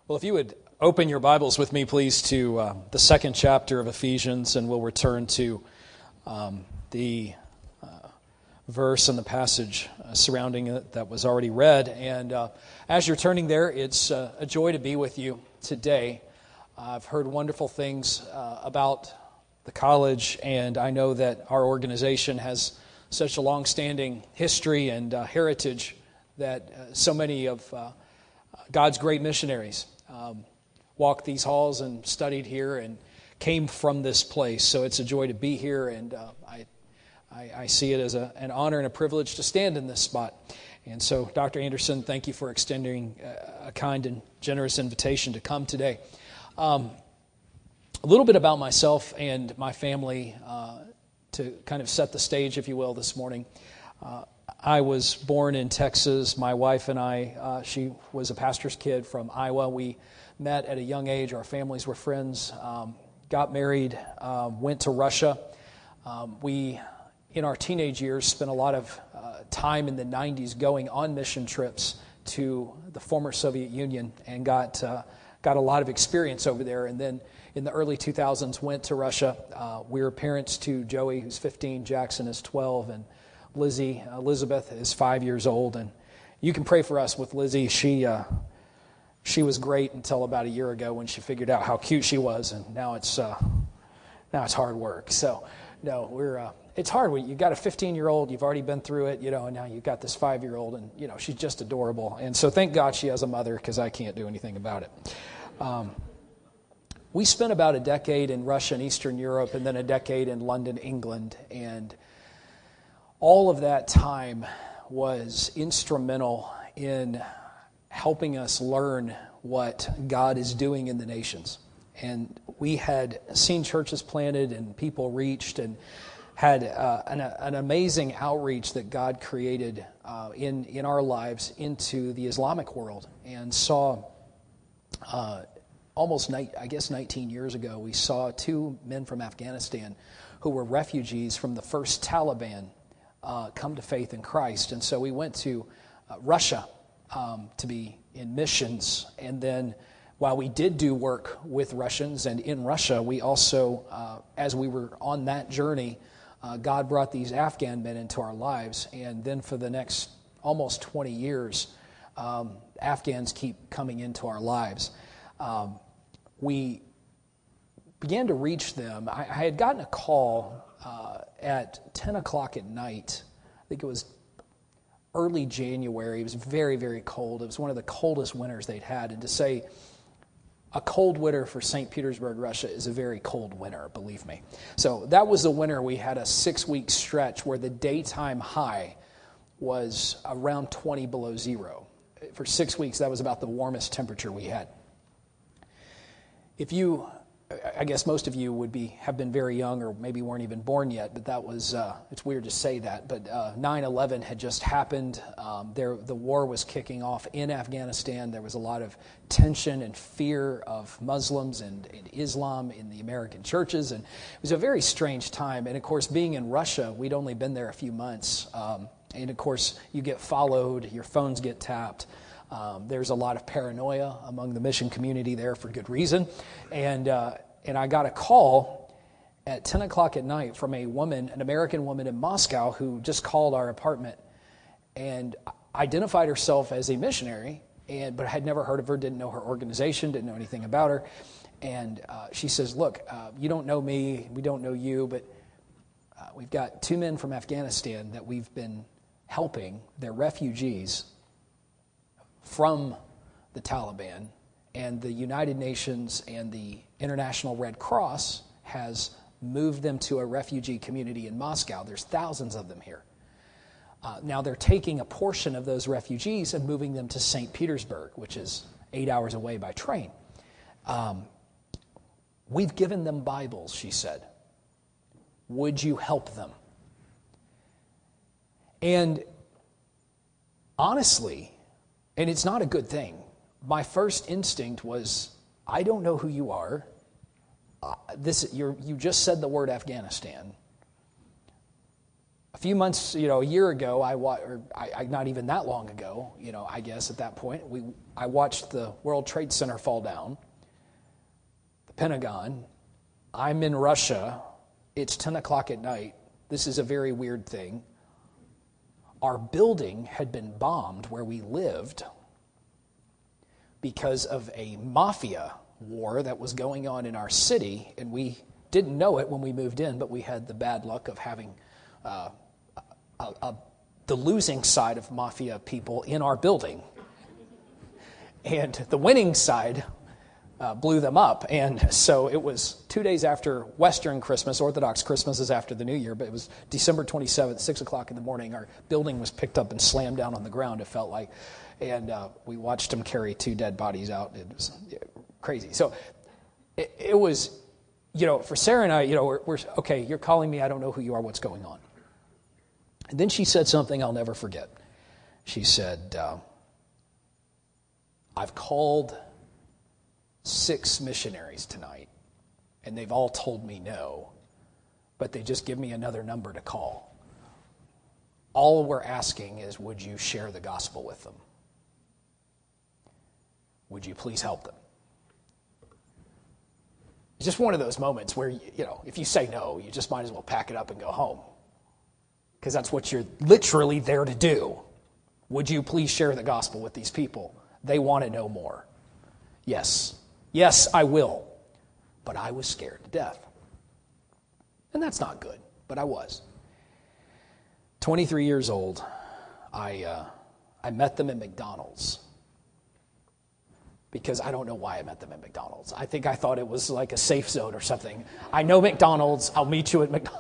Well, if you would open your Bibles with me, please, to the second chapter of Ephesians, and we'll return to the verse and the passage surrounding it that was already read. And as you're turning there, it's a joy to be with you today. I've heard wonderful things about the college, and I know that our organization has such a long-standing history and heritage that so many of God's great missionaries walked these halls and studied here and came from this place. So it's a joy to be here, and I see it as an honor and a privilege to stand in this spot. And so, Dr. Anderson, thank you for extending a kind and generous invitation to come today. A little bit about myself and my family to kind of set the stage, if you will, this morning. I was born in Texas. My wife and I, she was a pastor's kid from Iowa. We met at a young age. Our families were friends, got married, went to Russia. We, in our teenage years, spent a lot of time in the 90s going on mission trips to the former Soviet Union and got a lot of experience over there. And then in the early 2000s, went to Russia. We were parents to Joey, who's 15, Jackson is 12, and Lizzie, Elizabeth, is 5 years old. And you can pray for us with Lizzie. She was great until about a year ago when she figured out how cute she was, and now it's hard work. So no, it's hard when you got a 15-year-old, you've already been through it, and now you've got this 5-year-old, and she's just adorable. And so thank God she has a mother, because I can't do anything about it. We spent about a decade in Russia and Eastern Europe, and then a decade in London, England, and all of that time was instrumental in helping us learn what God is doing in the nations. And we had seen churches planted and people reached, and had an amazing outreach that God created in our lives into the Islamic world, and saw almost 19 years ago, we saw two men from Afghanistan who were refugees from the first Taliban come to faith in Christ. And so we went to Russia to be in missions. And then while we did do work with Russians and in Russia, we also, as we were on that journey, God brought these Afghan men into our lives. And then for the next almost 20 years, Afghans keep coming into our lives. We began to reach them. I had gotten a call at 10 o'clock at night. I think it was early January. It was very, very cold. It was one of the coldest winters they'd had. And to say a cold winter for St. Petersburg, Russia is a very cold winter, believe me. So that was the winter. We had a 6-week stretch where the daytime high was around 20 below zero. For 6 weeks, that was about the warmest temperature we had. I guess most of you have been very young, or maybe weren't even born yet, but that was, it's weird to say that, but 9/11 had just happened. The war was kicking off in Afghanistan. There was a lot of tension and fear of Muslims and Islam in the American churches, and it was a very strange time. And of course, being in Russia, we'd only been there a few months, and of course, you get followed, your phones get tapped. There's a lot of paranoia among the mission community there for good reason. And I got a call at 10 o'clock at night from an American woman in Moscow who just called our apartment and identified herself as a missionary, but I had never heard of her, didn't know her organization, didn't know anything about her. And she says, look, you don't know me, we don't know you, but we've got two men from Afghanistan that we've been helping. They're refugees from the Taliban, and the United Nations and the International Red Cross has moved them to a refugee community in Moscow. There's thousands of them here. Now they're taking a portion of those refugees and moving them to St. Petersburg, which is 8 hours away by train. We've given them Bibles, she said. Would you help them? And honestly, and it's not a good thing, my first instinct was, I don't know who you are. You just said the word Afghanistan. A few months, a year ago, not even that long ago, I guess at that point, I watched the World Trade Center fall down, the Pentagon. I'm in Russia. It's 10 o'clock at night. This is a very weird thing. Our building had been bombed where we lived because of a mafia war that was going on in our city, and we didn't know it when we moved in, but we had the bad luck of having the losing side of mafia people in our building. And the winning side blew them up. And so it was 2 days after Western Christmas. Orthodox Christmas is after the New Year, but it was December 27th, 6 o'clock in the morning. Our building was picked up and slammed down on the ground, it felt like. And we watched them carry 2 dead bodies out. It was crazy. So it was, for Sarah and I, we're okay, you're calling me, I don't know who you are, what's going on? And then she said something I'll never forget. She said, I've called 6 missionaries tonight, and they've all told me no, but they just give me another number to call. All we're asking is, would you share the gospel with them? Would you please help them? It's just one of those moments where, if you say no, you just might as well pack it up and go home. Because that's what you're literally there to do. Would you please share the gospel with these people? They want to know more. Yes. Yes, I will. But I was scared to death. And that's not good, but I was. 23 years old, I met them at McDonald's. Because I don't know why I met them at McDonald's. I think I thought it was like a safe zone or something. I know McDonald's. I'll meet you at McDonald's.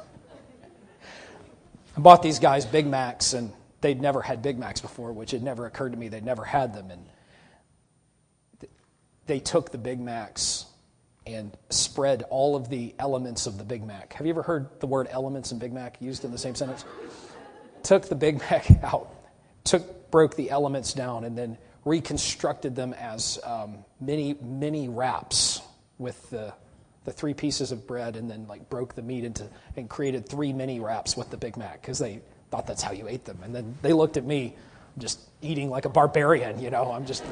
I bought these guys Big Macs, and they'd never had Big Macs before, which had never occurred to me. They'd never had them. And they took the Big Macs and spread all of the elements of the Big Mac. Have you ever heard the word elements and Big Mac used in the same sentence? Took the Big Mac out, broke the elements down, and then reconstructed them as mini wraps with the 3 pieces of bread, and then broke the meat into and created 3 mini wraps with the Big Mac because they thought that's how you ate them. And then they looked at me just eating like a barbarian, I'm just...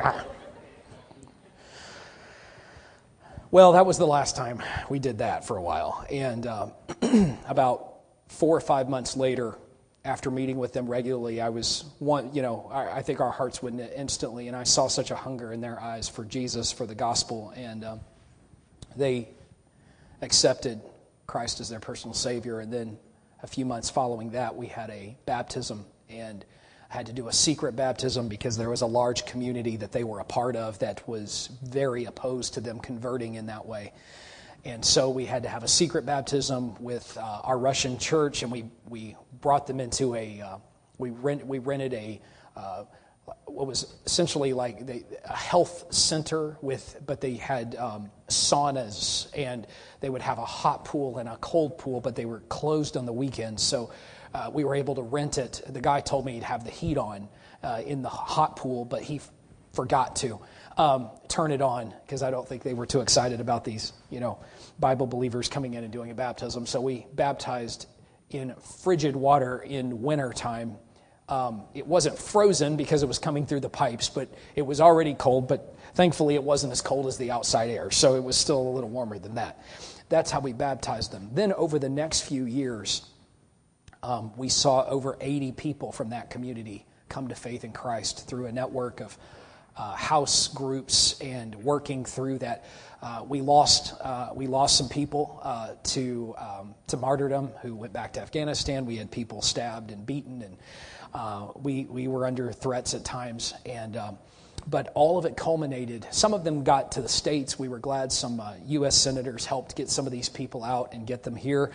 Well, that was the last time we did that for a while. And about 4 or 5 months later, after meeting with them regularly, I think our hearts went instantly, and I saw such a hunger in their eyes for Jesus, for the gospel, and they accepted Christ as their personal Savior. And then a few months following that, we had a baptism, and I had to do a secret baptism because there was a large community that they were a part of that was very opposed to them converting in that way. And so we had to have a secret baptism with our Russian church, and we brought them into we rented a what was essentially like a health center but they had saunas, and they would have a hot pool and a cold pool, but they were closed on the weekends. So we were able to rent it. The guy told me he'd have the heat on in the hot pool, but he forgot to turn it on because I don't think they were too excited about these, Bible believers coming in and doing a baptism. So we baptized in frigid water in winter time. It wasn't frozen because it was coming through the pipes, but it was already cold, but thankfully it wasn't as cold as the outside air, so it was still a little warmer than that. That's how we baptized them. Then over the next few years, we saw over 80 people from that community come to faith in Christ through a network of house groups and working through that. We lost some people to martyrdom who went back to Afghanistan. We had people stabbed and beaten, and we were under threats at times. And but all of it culminated. Some of them got to the States. We were glad some U.S. senators helped get some of these people out and get them here.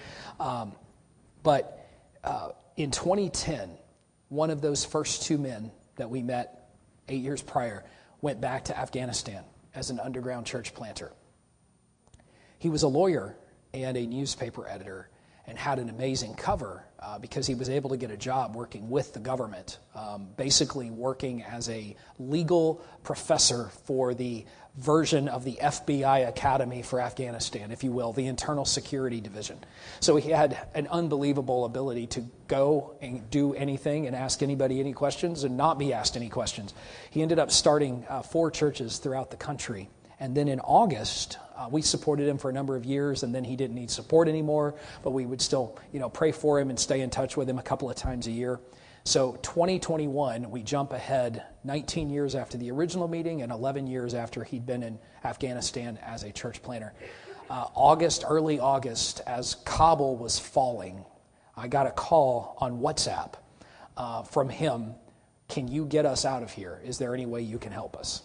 But in 2010, one of those first 2 men that we met 8 years prior went back to Afghanistan as an underground church planter. He was a lawyer and a newspaper editor, and had an amazing cover because he was able to get a job working with the government, basically working as a legal professor for the version of the FBI Academy for Afghanistan, if you will, the Internal Security Division. So he had an unbelievable ability to go and do anything and ask anybody any questions and not be asked any questions. He ended up starting 4 churches throughout the country. And then in August, we supported him for a number of years, and then he didn't need support anymore, but we would still, pray for him and stay in touch with him a couple of times a year. So 2021, we jump ahead 19 years after the original meeting and 11 years after he'd been in Afghanistan as a church planter. Early August, as Kabul was falling, I got a call on WhatsApp from him. Can you get us out of here? Is there any way you can help us?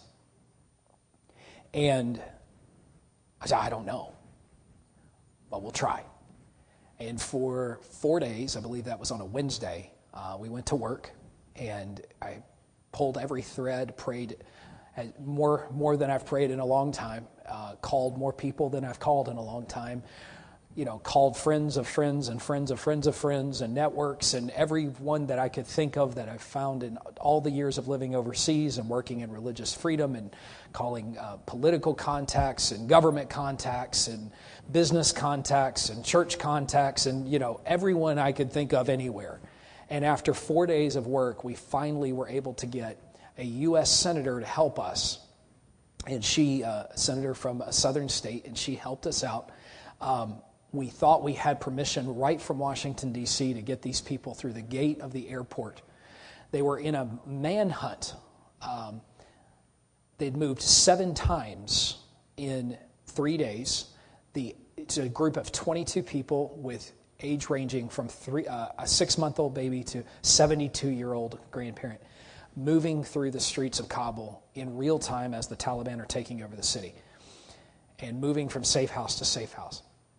And I said, I don't know, but we'll try. And for 4 days, I believe that was on a Wednesday, we went to work, and I pulled every thread, prayed more than I've prayed in a long time, called more people than I've called in a long time, called friends of friends and friends of friends of friends and networks and everyone that I could think of that I've found in all the years of living overseas and working in religious freedom, and calling political contacts and government contacts and business contacts and church contacts and, everyone I could think of anywhere. And after 4 days of work, we finally were able to get a U.S. senator to help us. And she, a senator from a southern state, and she helped us out. We thought we had permission right from Washington, D.C. to get these people through the gate of the airport. They were in a manhunt. They'd moved 7 times in 3 days. It's a group of 22 people with age ranging from a 6-month-old baby to 72-year-old grandparent, moving through the streets of Kabul in real time as the Taliban are taking over the city, and moving from safe house to safe house.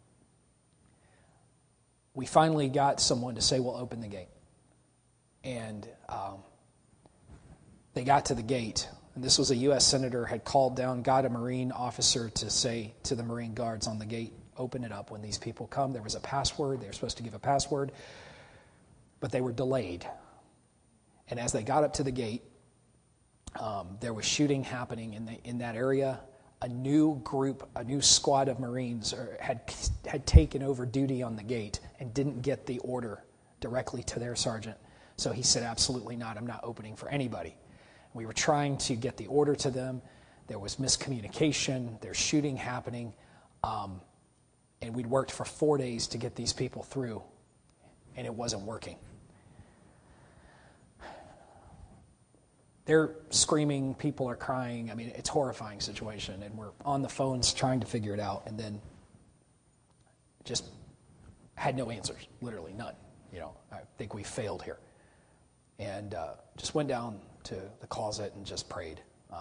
We finally got someone to say, we'll open the gate. And they got to the gate, and this was a U.S. senator had called down, got a Marine officer to say to the Marine guards on the gate, open it up when these people come. There was a password. They were supposed to give a password, but they were delayed. And as they got up to the gate, there was shooting happening in that area. A new squad of Marines had taken over duty on the gate and didn't get the order directly to their sergeant. So he said, absolutely not. I'm not opening for anybody. We were trying to get the order to them. There was miscommunication. There's shooting happening. And we'd worked for 4 days to get these people through, and it wasn't working. They're screaming, people are crying. I mean, it's a horrifying situation, and we're on the phones trying to figure it out, and then just had no answers, literally none. I think we failed here. And just went down to the closet and just prayed.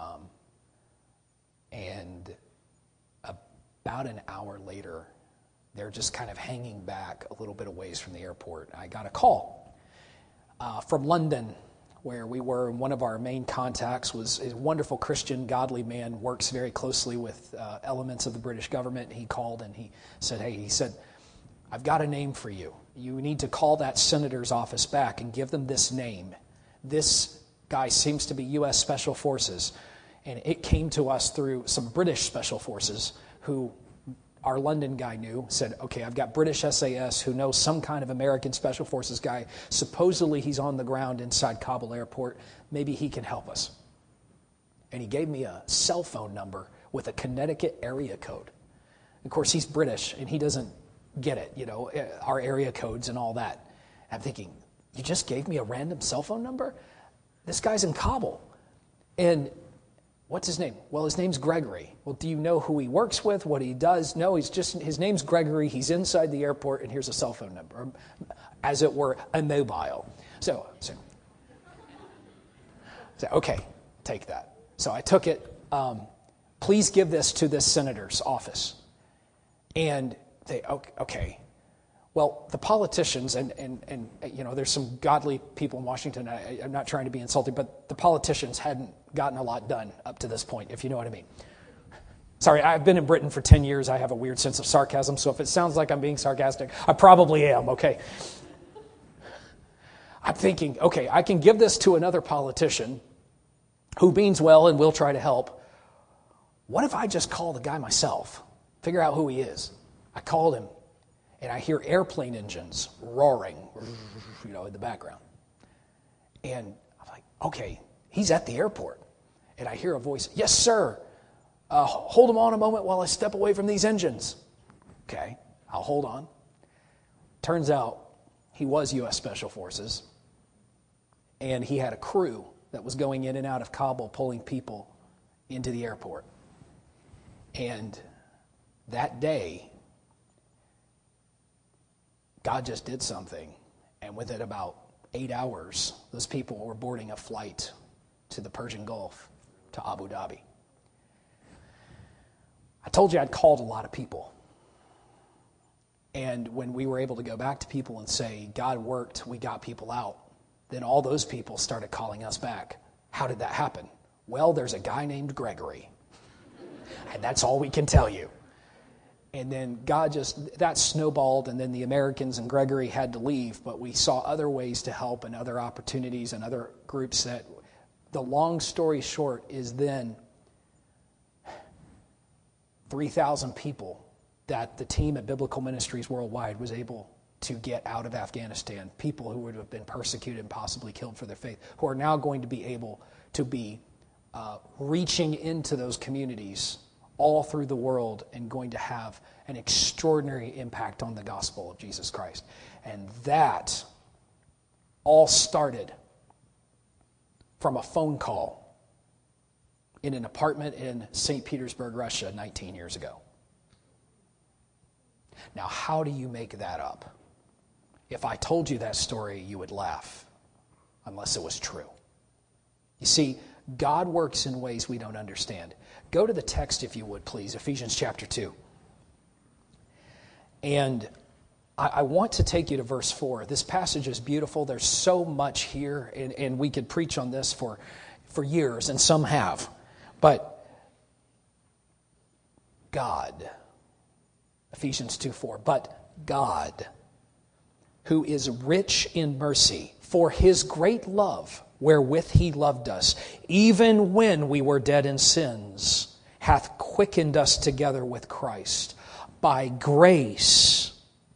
And about an hour later, they're just kind of hanging back a little bit of ways from the airport. I got a call from London, where we were. One of our main contacts was a wonderful Christian, godly man, works very closely with elements of the British government. He called and he said, I've got a name for you. You need to call that senator's office back and give them this name. This guy seems to be U.S. Special Forces. And it came to us through some British Special Forces who our London guy knew, said, okay, I've got British SAS who knows some kind of American Special Forces guy. Supposedly he's on the ground inside Kabul airport. Maybe he can help us. And he gave me a cell phone number with a Connecticut area code. Of course, he's British, and he doesn't get it, our area codes and all that. I'm thinking, you just gave me a random cell phone number? This guy's in Kabul. And what's his name? Well, his name's Gregory. Well, do you know who he works with, what he does? No, his name's Gregory. He's inside the airport, and here's a cell phone number, as it were, a mobile. So okay, take that. So I took it. Please give this to this senator's office. And they, okay. Well, the politicians, and there's some godly people in Washington. I'm not trying to be insulting, but the politicians hadn't gotten a lot done up to this point, if you know what I mean. Sorry, I've been in Britain for 10 years. I have a weird sense of sarcasm, so if it sounds like I'm being sarcastic, I probably am, okay? I'm thinking, okay, I can give this to another politician who means well and will try to help. What if I just call the guy myself, figure out who he is? I called him, and I hear airplane engines roaring, in the background. And I'm like, okay, he's at the airport. And I hear a voice, yes, sir. Hold him on a moment while I step away from these engines. Okay, I'll hold on. Turns out he was U.S. Special Forces, and he had a crew that was going in and out of Kabul pulling people into the airport. And that day, God just did something, and within about 8 hours, those people were boarding a flight to the Persian Gulf, to Abu Dhabi. I told you I'd called a lot of people. And when we were able to go back to people and say, God worked, we got people out, then all those people started calling us back. How did that happen? Well, there's a guy named Gregory. And that's all we can tell you. And then that snowballed, and then the Americans and Gregory had to leave, but we saw other ways to help and other opportunities and other groups that, the long story short is then 3,000 people that the team at Biblical Ministries Worldwide was able to get out of Afghanistan, people who would have been persecuted and possibly killed for their faith, who are now going to be able to be reaching into those communities all through the world and going to have an extraordinary impact on the gospel of Jesus Christ. And that all started from a phone call in an apartment in St. Petersburg, Russia, 19 years ago. Now, how do you make that up? If I told you that story, you would laugh, unless it was true. You see, God works in ways we don't understand. Go to the text, if you would, please, Ephesians chapter 2. And I want to take you to verse 4. This passage is beautiful. There's so much here, and we could preach on this for years, and some have. But God, Ephesians 2:4, but God, who is rich in mercy, for his great love, wherewith he loved us, even when we were dead in sins, hath quickened us together with Christ. By grace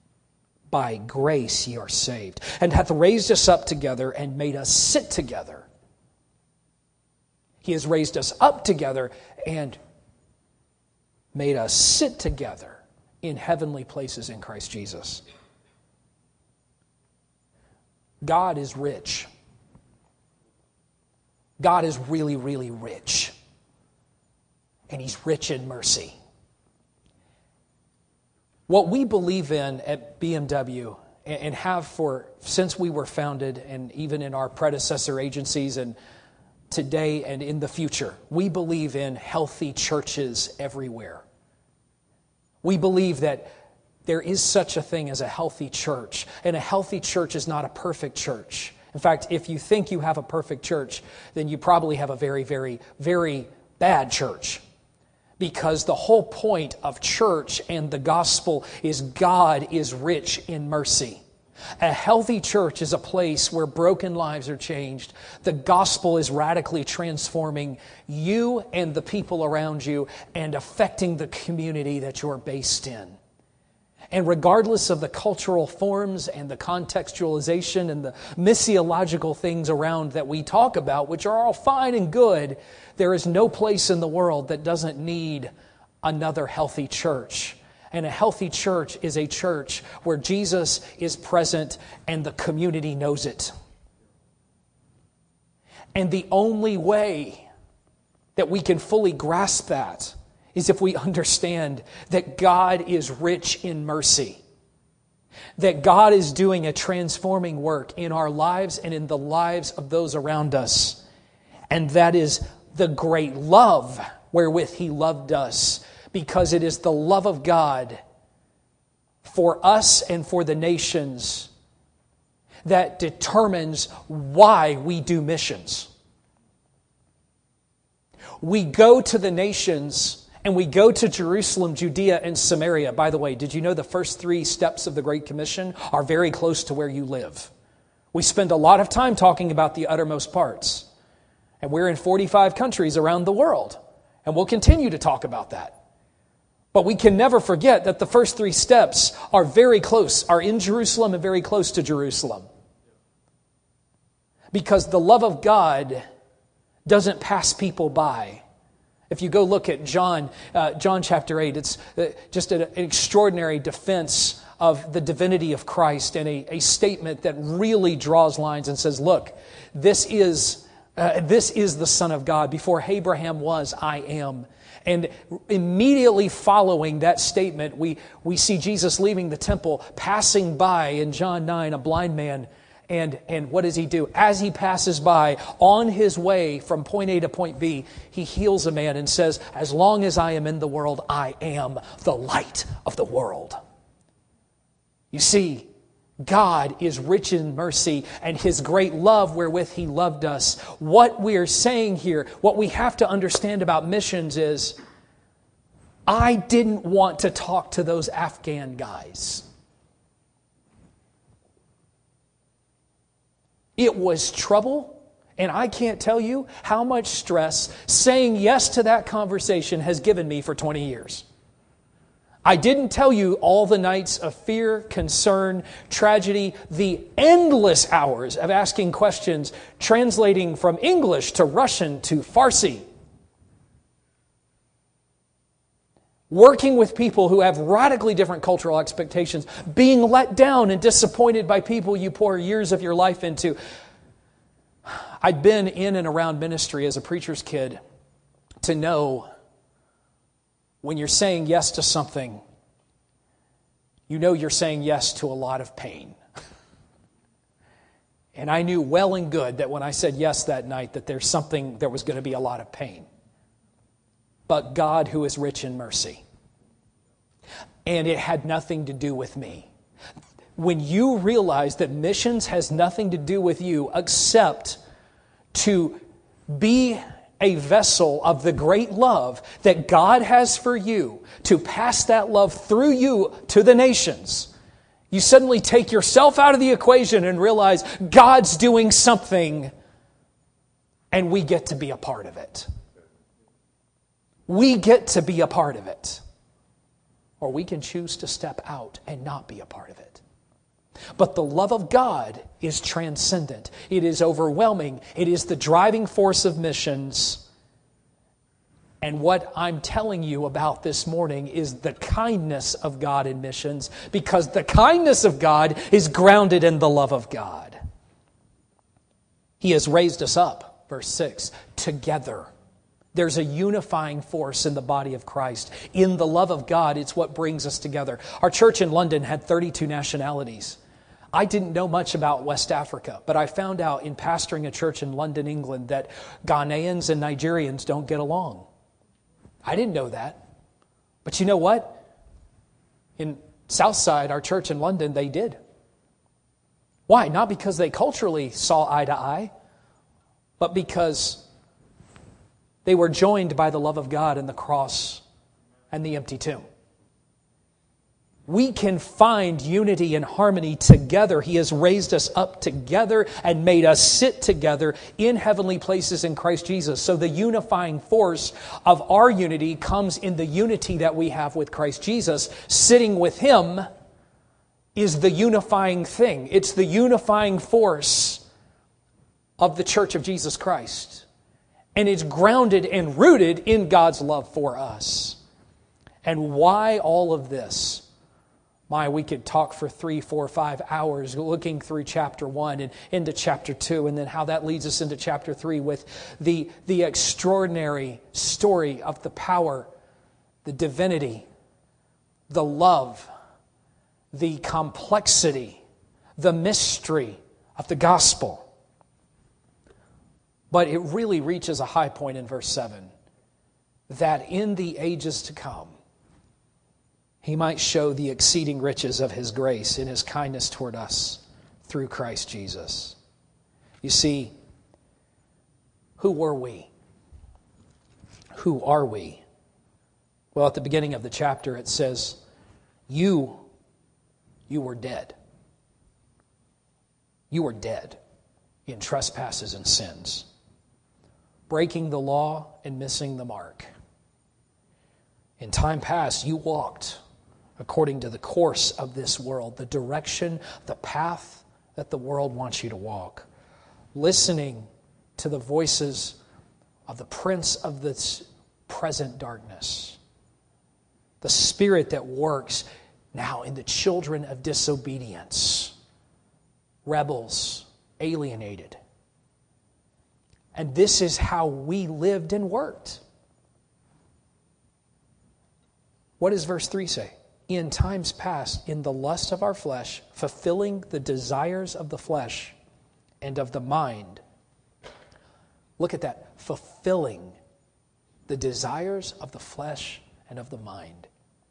ye are saved, and hath raised us up together and made us sit together. He has raised us up together and made us sit together in heavenly places in Christ Jesus. God is rich. God is really, really rich. And he's rich in mercy. What we believe in at BMW and have since we were founded, and even in our predecessor agencies and today and in the future, we believe in healthy churches everywhere. We believe that there is such a thing as a healthy church, and a healthy church is not a perfect church. In fact, if you think you have a perfect church, then you probably have a very, very, very bad church. Because the whole point of church and the gospel is God is rich in mercy. A healthy church is a place where broken lives are changed. The gospel is radically transforming you and the people around you and affecting the community that you're based in. And regardless of the cultural forms and the contextualization and the missiological things around that we talk about, which are all fine and good, there is no place in the world that doesn't need another healthy church. And a healthy church is a church where Jesus is present and the community knows it. And the only way that we can fully grasp that is if we understand that God is rich in mercy. That God is doing a transforming work in our lives and in the lives of those around us. And that is the great love wherewith he loved us, because it is the love of God for us and for the nations that determines why we do missions. We go to the nations and we go to Jerusalem, Judea, and Samaria. By the way, did you know the first 3 steps of the Great Commission are very close to where you live? We spend a lot of time talking about the uttermost parts. And we're in 45 countries around the world. And we'll continue to talk about that. But we can never forget that the first 3 steps are very close, are in Jerusalem and very close to Jerusalem. Because the love of God doesn't pass people by. If you go look at John chapter 8, it's just an extraordinary defense of the divinity of Christ and a statement that really draws lines and says, look, this is the Son of God. Before Abraham was, I am. And immediately following that statement, we see Jesus leaving the temple, passing by in John 9, a blind man. And what does he do? As he passes by, on his way from point A to point B, he heals a man and says, as long as I am in the world, I am the light of the world. You see, God is rich in mercy, and His great love wherewith He loved us. What we are saying here, what we have to understand about missions is, I didn't want to talk to those Afghan guys. It was trouble, and I can't tell you how much stress saying yes to that conversation has given me for 20 years. I didn't tell you all the nights of fear, concern, tragedy, the endless hours of asking questions, translating from English to Russian to Farsi. Working with people who have radically different cultural expectations, being let down and disappointed by people you pour years of your life into. I'd been in and around ministry as a preacher's kid to know when you're saying yes to something, you know you're saying yes to a lot of pain. And I knew well and good that when I said yes that night, that there was going to be a lot of pain. But God, who is rich in mercy. And it had nothing to do with me. When you realize that missions has nothing to do with you except to be a vessel of the great love that God has for you, to pass that love through you to the nations, you suddenly take yourself out of the equation and realize God's doing something and we get to be a part of it. We get to be a part of it. Or we can choose to step out and not be a part of it. But the love of God is transcendent. It is overwhelming. It is the driving force of missions. And what I'm telling you about this morning is the kindness of God in missions, because the kindness of God is grounded in the love of God. He has raised us up, verse 6, together. There's a unifying force in the body of Christ. In the love of God, it's what brings us together. Our church in London had 32 nationalities. I didn't know much about West Africa, but I found out in pastoring a church in London, England, that Ghanaians and Nigerians don't get along. I didn't know that. But you know what? In Southside, our church in London, they did. Why? Not because they culturally saw eye to eye, but because they were joined by the love of God and the cross and the empty tomb. We can find unity and harmony together. He has raised us up together and made us sit together in heavenly places in Christ Jesus. So the unifying force of our unity comes in the unity that we have with Christ Jesus. Sitting with Him is the unifying thing. It's the unifying force of the Church of Jesus Christ. And it's grounded and rooted in God's love for us. And why all of this? We could talk for 3, 4, 5 hours looking through chapter 1 and into chapter 2, and then how that leads us into chapter 3 with the extraordinary story of the power, the divinity, the love, the complexity, the mystery of the gospel. But it really reaches a high point in verse 7, that in the ages to come, He might show the exceeding riches of His grace in His kindness toward us through Christ Jesus. You see, who were we? Who are we? Well, at the beginning of the chapter it says, you were dead. You were dead in trespasses and sins, breaking the law and missing the mark. In time past, you walked according to the course of this world, the direction, the path that the world wants you to walk, listening to the voices of the prince of this present darkness, the spirit that works now in the children of disobedience, rebels, alienated. And this is how we lived and worked. What does verse 3 say? In times past, in the lust of our flesh, fulfilling the desires of the flesh and of the mind. Look at that. Fulfilling the desires of the flesh and of the mind.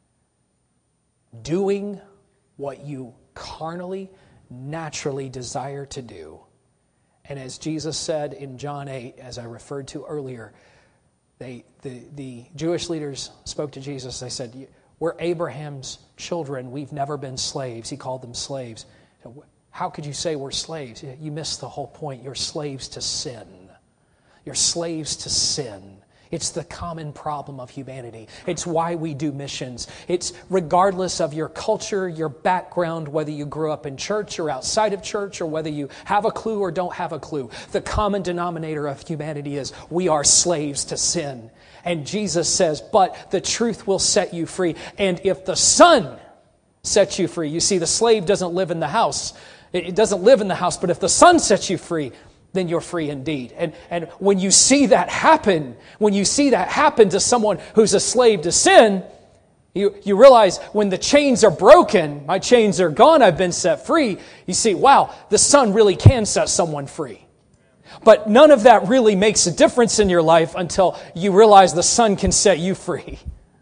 Doing what you carnally, naturally desire to do. And as Jesus said in John 8, as I referred to earlier, the Jewish leaders spoke to Jesus. They said, we're Abraham's children. We've never been slaves. He called them slaves. How could you say we're slaves? You missed the whole point. You're slaves to sin. You're slaves to sin. It's the common problem of humanity. It's why we do missions. It's regardless of your culture, your background, whether you grew up in church or outside of church, or whether you have a clue or don't have a clue. The common denominator of humanity is we are slaves to sin. And Jesus says, but the truth will set you free. And if the Son sets you free, you see, the slave doesn't live in the house. It doesn't live in the house, but if the Son sets you free, then you're free indeed. And when you see that happen, to someone who's a slave to sin, you realize when the chains are broken, my chains are gone, I've been set free. You see, wow, the Son really can set someone free. But none of that really makes a difference in your life until you realize the Son can set you free.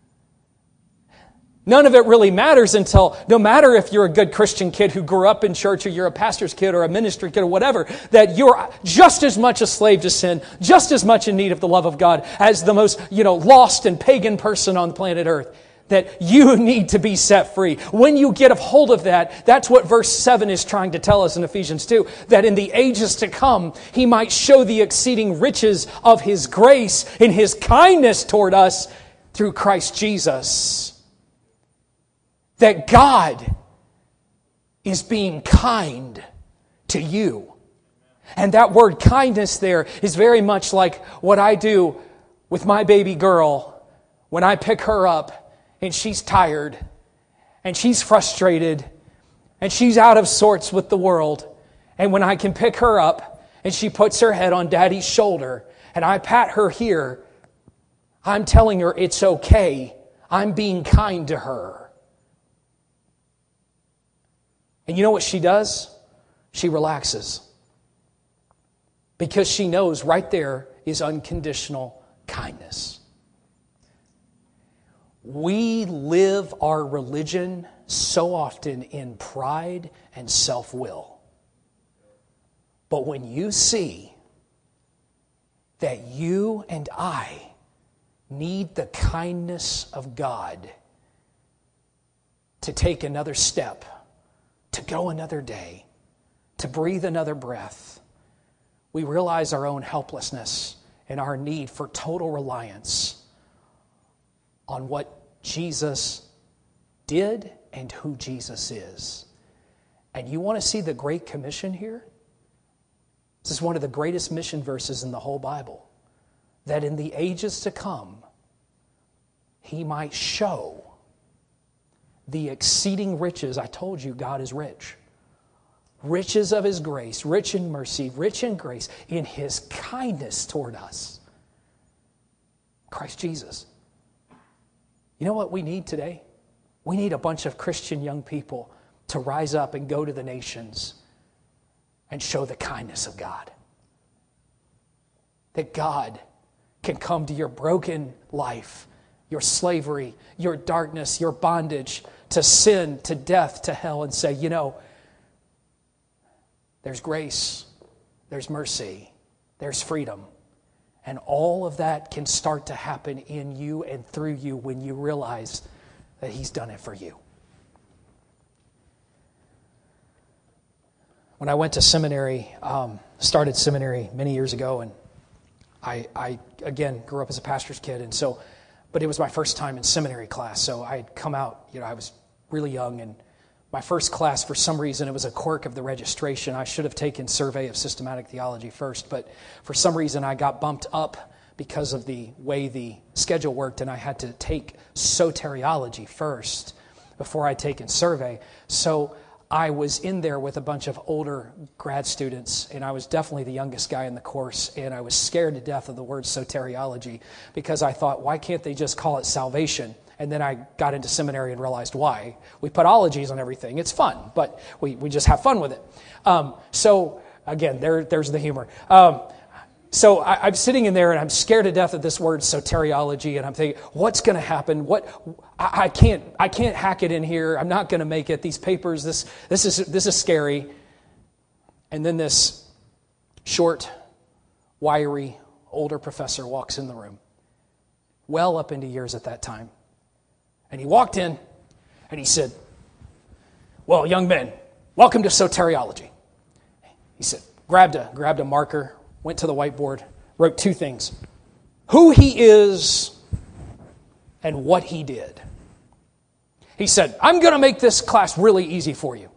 None of it really matters until, no matter if you're a good Christian kid who grew up in church, or you're a pastor's kid or a ministry kid or whatever, that you're just as much a slave to sin, just as much in need of the love of God as the most, lost and pagan person on planet Earth. That you need to be set free. When you get a hold of that, that's what verse 7 is trying to tell us in Ephesians 2, that in the ages to come, He might show the exceeding riches of His grace in His kindness toward us through Christ Jesus. That God is being kind to you. And that word kindness there is very much like what I do with my baby girl when I pick her up and she's tired and she's frustrated and she's out of sorts with the world. And when I can pick her up and she puts her head on Daddy's shoulder and I pat her here, I'm telling her it's okay. I'm being kind to her. And you know what she does? She relaxes. Because she knows right there is unconditional kindness. We live our religion so often in pride and self-will. But when you see that you and I need the kindness of God to take another step, to go another day, to breathe another breath, we realize our own helplessness and our need for total reliance on what Jesus did and who Jesus is. And you want to see the Great Commission here? This is one of the greatest mission verses in the whole Bible. That in the ages to come, He might show the exceeding riches. I told you God is rich. Riches of His grace, rich in mercy, rich in grace, in His kindness toward us. Christ Jesus. You know what we need today? We need a bunch of Christian young people to rise up and go to the nations and show the kindness of God. That God can come to your broken life, your slavery, your darkness, your bondage, to sin, to death, to hell, and say, there's grace, there's mercy, there's freedom. And all of that can start to happen in you and through you when you realize that He's done it for you. When I went to seminary, started seminary many years ago, and I again grew up as a pastor's kid, and so, but it was my first time in seminary class. So I had come out, I was really young, and my first class, for some reason, it was a quirk of the registration. I should have taken Survey of Systematic Theology first, but for some reason I got bumped up because of the way the schedule worked, and I had to take soteriology first before I'd taken Survey. So I was in there with a bunch of older grad students, and I was definitely the youngest guy in the course, and I was scared to death of the word soteriology because I thought, why can't they just call it salvation? And then I got into seminary and realized why. We put ologies on everything. It's fun, but we just have fun with it. So again, there's the humor. So I'm sitting in there and I'm scared to death of this word soteriology, and I'm thinking, what's going to happen? I can't hack it in here. I'm not going to make it. These papers, this is scary. And then this short, wiry, older professor walks in the room, well up into years at that time. And he walked in and he said, "Well, young men, welcome to soteriology." He said, grabbed a marker, went to the whiteboard, wrote two things: who He is and what He did. He said, "I'm going to make this class really easy for you.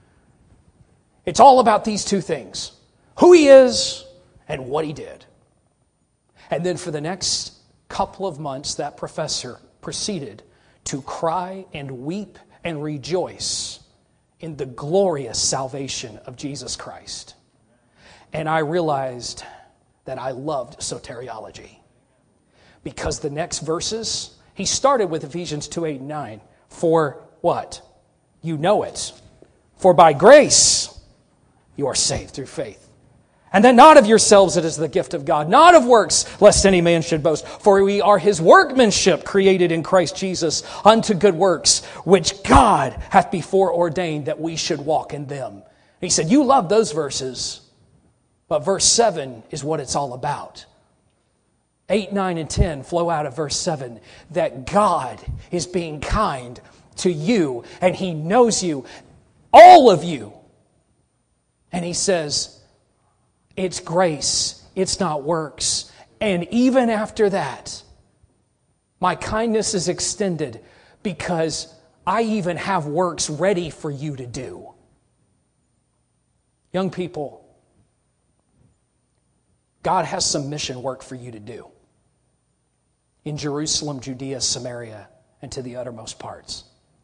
It's all about these two things: who He is and what He did." And then for the next couple of months, that professor proceeded to cry and weep and rejoice in the glorious salvation of Jesus Christ. And I realized that I loved soteriology, because the next verses, he started with Ephesians 2:8-9. For what? You know it. For by grace you are saved through faith. And that not of yourselves, it is the gift of God, not of works, lest any man should boast. For we are His workmanship, created in Christ Jesus unto good works, which God hath before ordained that we should walk in them. He said, you love those verses, but verse 7 is what it's all about. 8, 9, and 10 flow out of verse 7, that God is being kind to you, and He knows you, all of you. And He says, it's grace, it's not works. And even after that, my kindness is extended because I even have works ready for you to do. Young people, God has some mission work for you to do in Jerusalem, Judea, Samaria, and to the uttermost parts.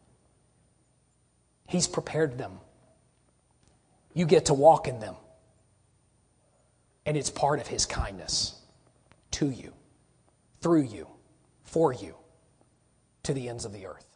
He's prepared them. You get to walk in them. And it's part of His kindness to you, through you, for you, to the ends of the earth.